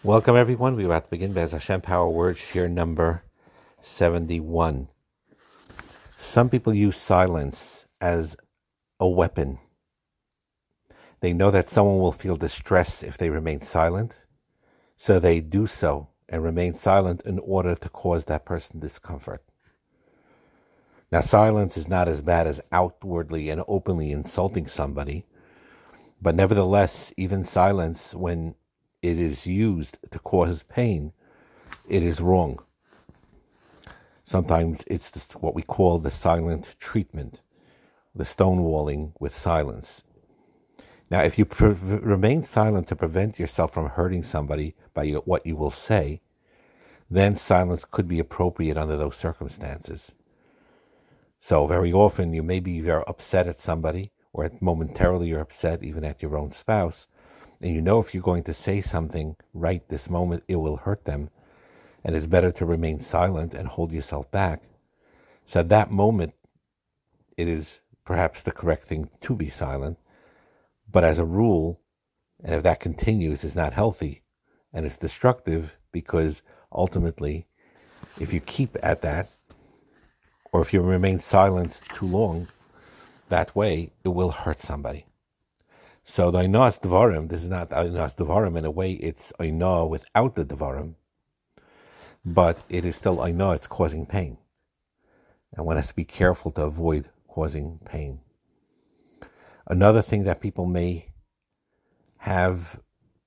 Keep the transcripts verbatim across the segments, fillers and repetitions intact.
Welcome, everyone. We're about to begin Bez Hashem Power Word, share number seventy-one. Some people use silence as a weapon. They know that someone will feel distress if they remain silent, so they do so and remain silent in order to cause that person discomfort. Now, silence is not as bad as outwardly and openly insulting somebody, but nevertheless, even silence, when it is used to cause pain, it is wrong. Sometimes it's this, what we call the silent treatment, the stonewalling with silence. Now, if you pre- remain silent to prevent yourself from hurting somebody by what you will say, then silence could be appropriate under those circumstances. So very often you may be very upset at somebody, or momentarily you're upset even at your own spouse, and you know if you're going to say something right this moment, it will hurt them, and it's better to remain silent and hold yourself back. So at that moment, it is perhaps the correct thing to be silent, but as a rule, and if that continues, it's not healthy, and it's destructive, because ultimately, if you keep at that, or if you remain silent too long, that way, it will hurt somebody. So the Ainos Devarim, this is not Ainos Devarim, in a way it's Aino without the Devarim, but it is still Aino, it's causing pain. And one has to be careful to avoid causing pain. Another thing that people may have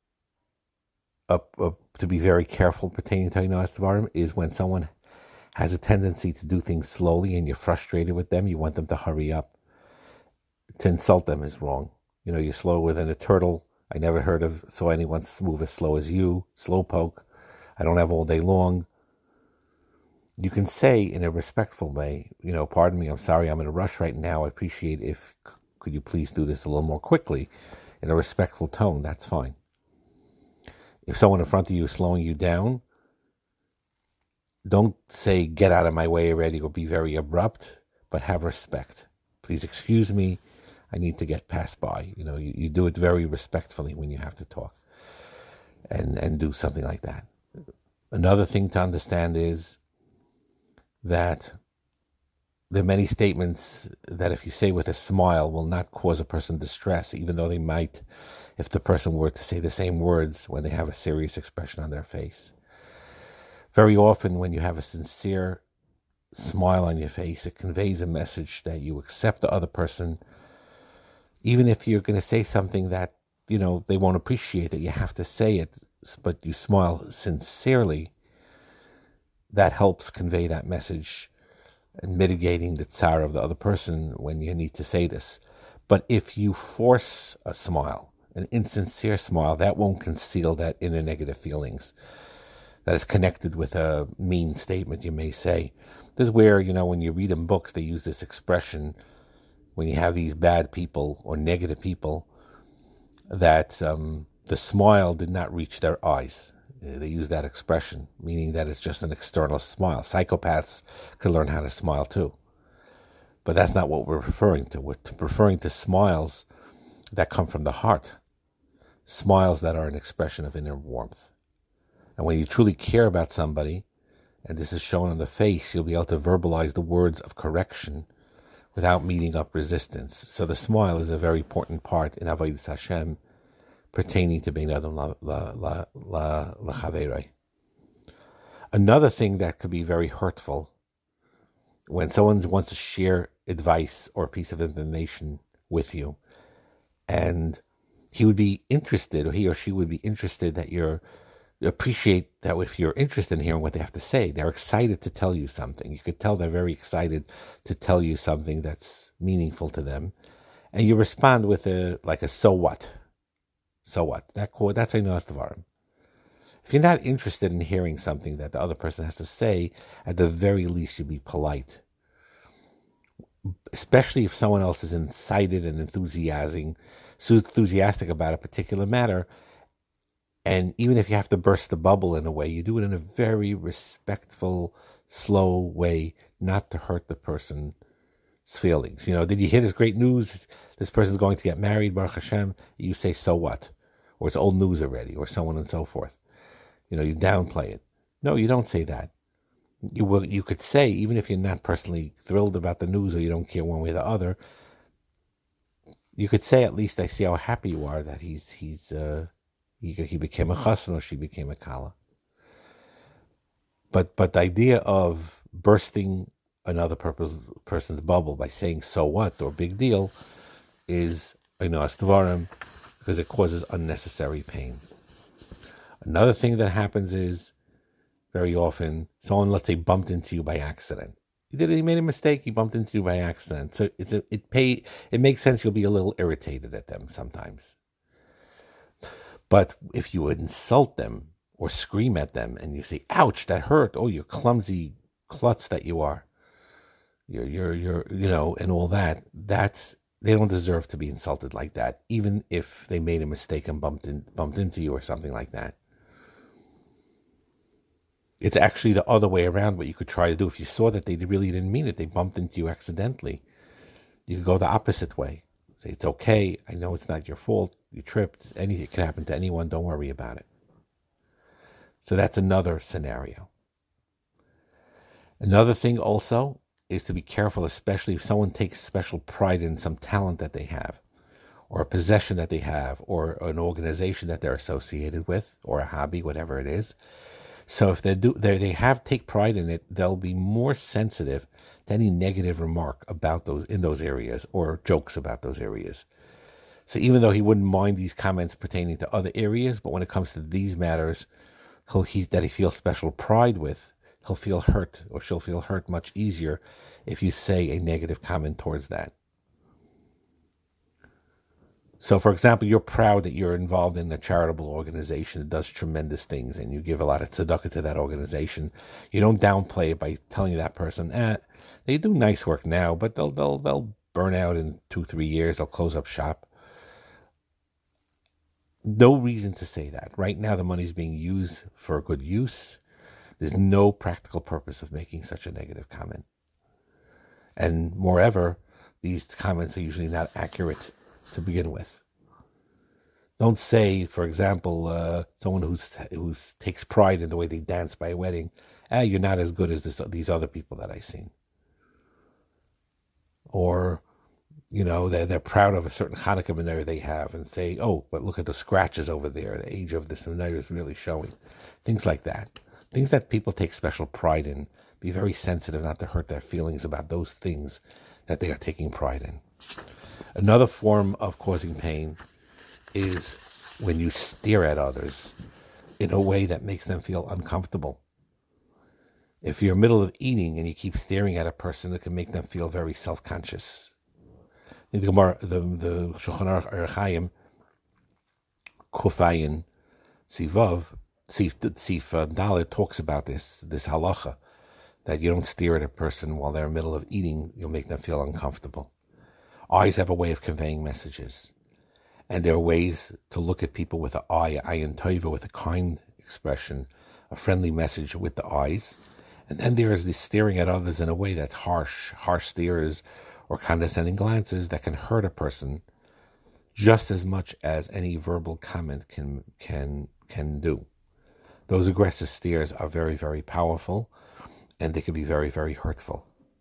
up, up to be very careful pertaining to Ainos Devarim is when someone has a tendency to do things slowly and you're frustrated with them, you want them to hurry up. To insult them is wrong. You know, you're slower than a turtle. I never heard of saw anyone move as slow as you. Slow poke. I don't have all day long. You can say in a respectful way, you know, pardon me, I'm sorry, I'm in a rush right now. I appreciate if, could you please do this a little more quickly? In a respectful tone, that's fine. If someone in front of you is slowing you down, don't say, get out of my way already, or be very abrupt, but have respect. Please excuse me. I need to get passed by. You know, you, you do it very respectfully when you have to talk and, and do something like that. Another thing to understand is that there are many statements that if you say with a smile will not cause a person distress, even though they might if the person were to say the same words when they have a serious expression on their face. Very often when you have a sincere smile on your face, it conveys a message that you accept the other person. Even if you're going to say something that, you know, they won't appreciate, that you have to say it, but you smile sincerely, that helps convey that message and mitigating the tsar of the other person when you need to say this. But if you force a smile, an insincere smile, that won't conceal that inner negative feelings that is connected with a mean statement you may say. This is where, you know, when you read in books, they use this expression when you have these bad people or negative people, that um, the smile did not reach their eyes. They use that expression, meaning that it's just an external smile. Psychopaths can learn how to smile too. But that's not what we're referring to. We're referring to smiles that come from the heart. Smiles that are an expression of inner warmth. And when you truly care about somebody, and this is shown on the face, you'll be able to verbalize the words of correction without meeting up resistance. So the smile is a very important part in Avodas Hashem pertaining to Bein Adam L'Chaverei. Another thing that could be very hurtful when someone wants to share advice or a piece of information with you, and he would be interested, or he or she would be interested that you're appreciate that if you're interested in hearing what they have to say, they're excited to tell you something. You could tell they're very excited to tell you something that's meaningful to them. And you respond with a, like a, so what? So what? That That's Ainos Devarim. If you're not interested in hearing something that the other person has to say, at the very least you'll be polite. Especially if someone else is excited and enthusiastic, enthusiastic about a particular matter. And even if you have to burst the bubble in a way, you do it in a very respectful, slow way, not to hurt the person's feelings. You know, did you hear this great news? This person's going to get married, Baruch Hashem. You say, so what? Or it's old news already, or so on and so forth. You know, you downplay it. No, you don't say that. You will. You could say, even if you're not personally thrilled about the news or you don't care one way or the other, you could say, at least, I see how happy you are that he's he's uh, he, he became a chassan or she became a kala. But but the idea of bursting another purpose, person's bubble by saying "so what" or "big deal" is, you know, astvarim, because it causes unnecessary pain. Another thing that happens is, very often, someone, let's say, bumped into you by accident. He did. He made a mistake. He bumped into you by accident. So it's a, it pay. It makes sense. You'll be a little irritated at them sometimes. But if you insult them or scream at them and you say, "Ouch, that hurt! Oh, you clumsy klutz that you are! You're, you're, you're, you know," and all that. That's they don't deserve to be insulted like that, even if they made a mistake and bumped in, bumped into you or something like that. It's actually the other way around what you could try to do. If you saw that they really didn't mean it, they bumped into you accidentally, you could go the opposite way. Say, "It's okay. I know it's not your fault. You tripped. Anything can happen to anyone. Don't worry about it." So that's another scenario. Another thing also is to be careful, especially if someone takes special pride in some talent that they have, or a possession that they have, or an organization that they're associated with, or a hobby, whatever it is. So if they do, they they have take pride in it, they'll be more sensitive to any negative remark about those in those areas or jokes about those areas. So even though he wouldn't mind these comments pertaining to other areas, but when it comes to these matters, he'll he that he feels special pride with, he'll feel hurt or she'll feel hurt much easier if you say a negative comment towards that. So, for example, you're proud that you're involved in a charitable organization that does tremendous things, and you give a lot of tzedakah to that organization. You don't downplay it by telling that person, "Eh, they do nice work now, but they'll they'll they'll burn out in two three years. They'll close up shop." No reason to say that. Right now, the money's being used for a good use. There's no practical purpose of making such a negative comment, and moreover, these comments are usually not accurate to begin with. Don't say, for example, uh, someone who's who's takes pride in the way they dance by a wedding, "Ah, you're not as good as this, these other people that I've seen." Or, you know, they're, they're proud of a certain Hanukkah menorah they have and say, "Oh, but look at the scratches over there. The age of this menorah is really showing." Things like that. Things that people take special pride in. Be very sensitive not to hurt their feelings about those things that they are taking pride in. Another form of causing pain is when you stare at others in a way that makes them feel uncomfortable. If you're in the middle of eating and you keep staring at a person, it can make them feel very self-conscious. The Gemara, the the Shulchan Aruch Orach Chaim, Kufayin Sivav, Sif Dalet talks about this this halacha that you don't stare at a person while they're in the middle of eating. You'll make them feel uncomfortable. Eyes have a way of conveying messages. And there are ways to look at people with an eye, ayin tova, with a kind expression, a friendly message with the eyes. And then there is this staring at others in a way that's harsh, harsh stares or condescending glances that can hurt a person just as much as any verbal comment can can can do. Those aggressive stares are very, very powerful, and they can be very, very hurtful.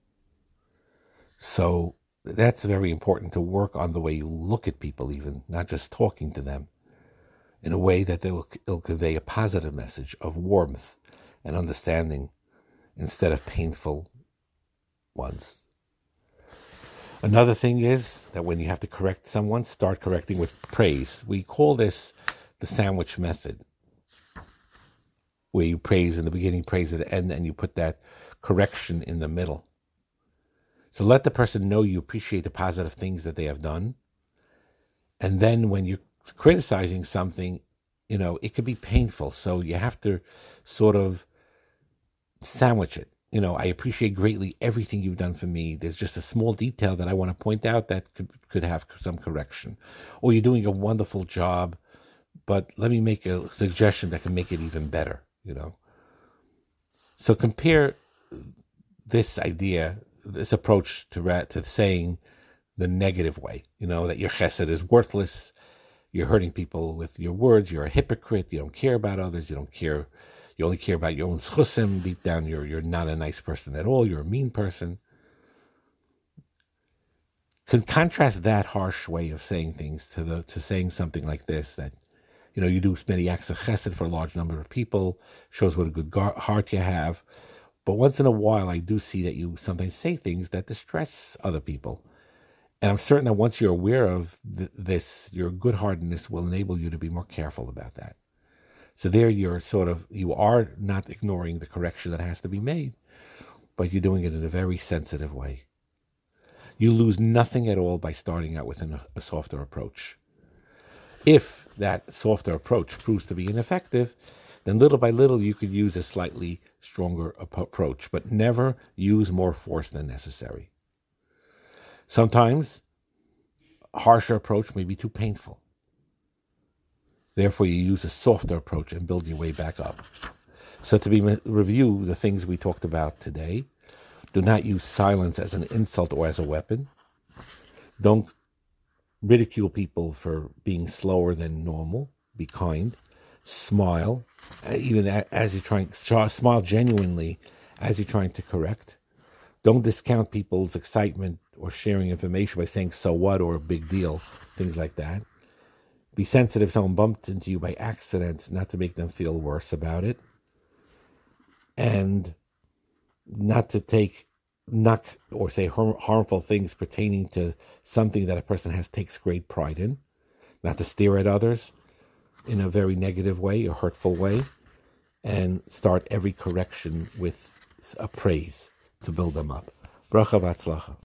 So that's very important, to work on the way you look at people, even not just talking to them, in a way that they'll, they'll convey a positive message of warmth and understanding instead of painful ones. Another thing is that when you have to correct someone, start correcting with praise. We call this the sandwich method, where you praise in the beginning, praise at the end, and you put that correction in the middle. So let the person know you appreciate the positive things that they have done. And then when you're criticizing something, you know, it could be painful. So you have to sort of sandwich it. You know, "I appreciate greatly everything you've done for me. There's just a small detail that I want to point out that could, could have some correction. Or you're doing a wonderful job, but let me make a suggestion that can make it even better," you know. So compare this idea, this approach to to saying the negative way, you know, that your chesed is worthless, you're hurting people with your words. You're a hypocrite. You don't care about others. You don't care. You only care about your own schusim. Deep down, you're you're not a nice person at all. You're a mean person. Can contrast that harsh way of saying things to the to saying something like this, that, you know, you do many acts of chesed for a large number of people, shows what a good gar- heart you have. But once in a while, I do see that you sometimes say things that distress other people. And I'm certain that once you're aware of th- this, your good-heartedness will enable you to be more careful about that. So there you're sort of, you are not ignoring the correction that has to be made, but you're doing it in a very sensitive way. You lose nothing at all by starting out with an, a softer approach. If that softer approach proves to be ineffective, then little by little you could use a slightly stronger ap- approach, but never use more force than necessary. Sometimes a harsher approach may be too painful. Therefore, you use a softer approach and build your way back up. So to be, review the things we talked about today: do not use silence as an insult or as a weapon. Don't ridicule people for being slower than normal. Be kind. Smile, even as you're trying. Smile genuinely as you're trying to correct. Don't discount people's excitement or sharing information by saying "so what" or "a big deal," things like that. Be sensitive if someone bumped into you by accident, not to make them feel worse about it. And not to take knock or say harmful things pertaining to something that a person has takes great pride in. Not to stare at others in a very negative way or hurtful way. And start every correction with a praise to build them up. Bracha v'atzlacha.